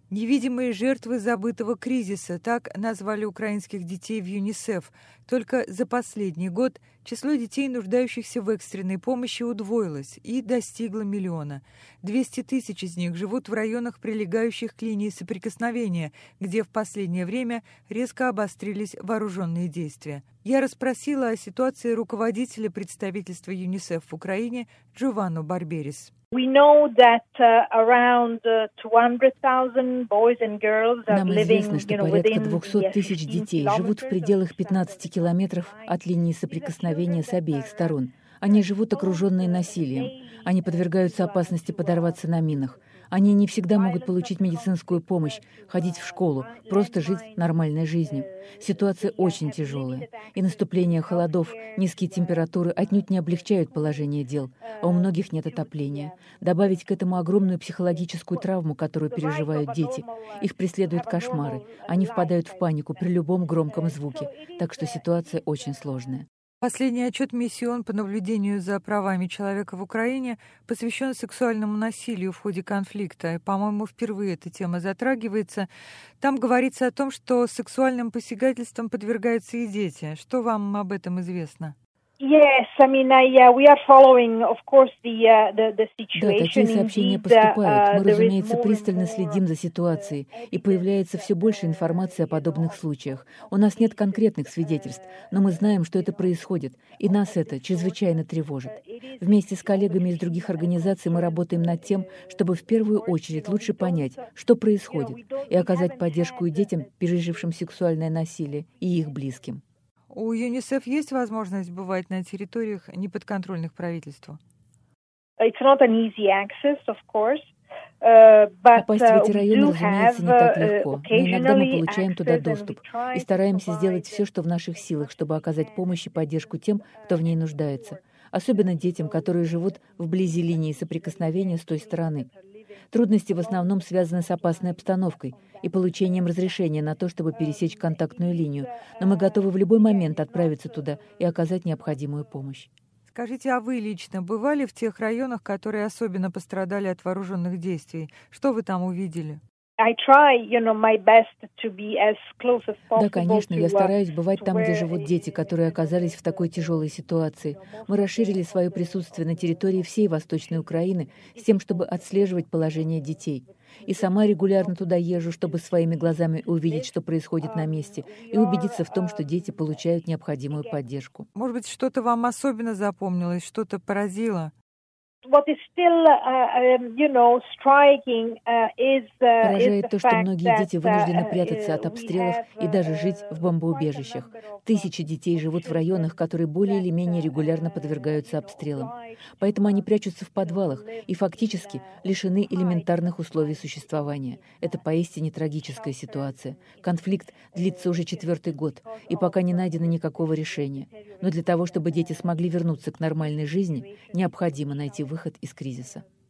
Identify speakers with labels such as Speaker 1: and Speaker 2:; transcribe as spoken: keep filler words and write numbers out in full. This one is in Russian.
Speaker 1: Невидимые жертвы забытого кризиса — так назвали украинских детей в ЮНИСЕФ. Только за последний год число детей, нуждающихся в экстренной помощи, удвоилось и достигло миллиона. двести тысяч из них живут в районах, прилегающих к линии соприкосновения, где в последнее время резко обострились вооруженные действия. Я расспросила о ситуации руководителя представительства ЮНИСЕФ в Украине Джованну Барберис.
Speaker 2: Нам известно, что порядка двухсот тысяч детей живут в пределах пятнадцати километров от линии соприкосновения с обеих сторон. Они живут окруженные насилием. Они подвергаются опасности подорваться на минах. Они не всегда могут получить медицинскую помощь, ходить в школу, просто жить нормальной жизнью. Ситуация очень тяжелая. И наступление холодов, низкие температуры отнюдь не облегчают положение дел, а у многих нет отопления. Добавить к этому огромную психологическую травму, которую переживают дети. Их преследуют кошмары. Они впадают в панику при любом громком звуке. Так что ситуация очень сложная.
Speaker 1: Последний отчет миссии ООН по наблюдению за правами человека в Украине посвящен сексуальному насилию в ходе конфликта. И, по-моему, впервые эта тема затрагивается. Там говорится о том, что сексуальным посягательствам подвергаются и дети. Что вам об этом известно?
Speaker 2: Yes, I mean, yeah, we are following, of course, the the the situation.
Speaker 3: Да, такие сообщения поступают. Мы, разумеется, пристально следим за ситуацией, и появляется все больше информации о подобных случаях. У нас нет конкретных свидетельств, но мы знаем, что это происходит, и нас это чрезвычайно тревожит. Вместе с коллегами из других организаций мы работаем над тем, чтобы в первую очередь лучше понять, что происходит, и оказать поддержку и детям, пережившим сексуальное насилие, и их близким.
Speaker 1: У ЮНИСЕФ есть возможность бывать на территориях, неподконтрольных правительству?
Speaker 2: Попасть
Speaker 3: в эти районы, разумеется, не так легко, но иногда мы получаем туда доступ и стараемся сделать все, что в наших силах, чтобы оказать помощь и поддержку тем, кто в ней нуждается, особенно детям, которые живут вблизи линии соприкосновения с той стороны. Трудности в основном связаны с опасной обстановкой и получением разрешения на то, чтобы пересечь контактную линию, но мы готовы в любой момент отправиться туда и оказать необходимую помощь.
Speaker 1: Скажите, а вы лично бывали в тех районах, которые особенно пострадали от вооруженных действий? Что вы там увидели?
Speaker 3: Да, конечно, я стараюсь бывать там, где живут дети, которые оказались в такой тяжелой ситуации. Мы расширили свое присутствие на территории всей Восточной Украины с тем, чтобы отслеживать положение детей. И сама регулярно туда езжу, чтобы своими глазами увидеть, что происходит на месте, и убедиться в том, что дети получают необходимую поддержку.
Speaker 1: Может быть, что-то вам особенно запомнилось, что-то поразило?
Speaker 3: Поражает то, что многие дети вынуждены прятаться от обстрелов и даже жить в бомбоубежищах. Тысячи детей живут в районах, которые более или менее регулярно подвергаются обстрелам. Поэтому они прячутся в подвалах и фактически лишены элементарных условий существования. Это поистине трагическая ситуация. Конфликт длится уже четвертый год, и пока не найдено никакого решения. Но для того, чтобы дети смогли вернуться к нормальной жизни, необходимо найти выход из кризиса.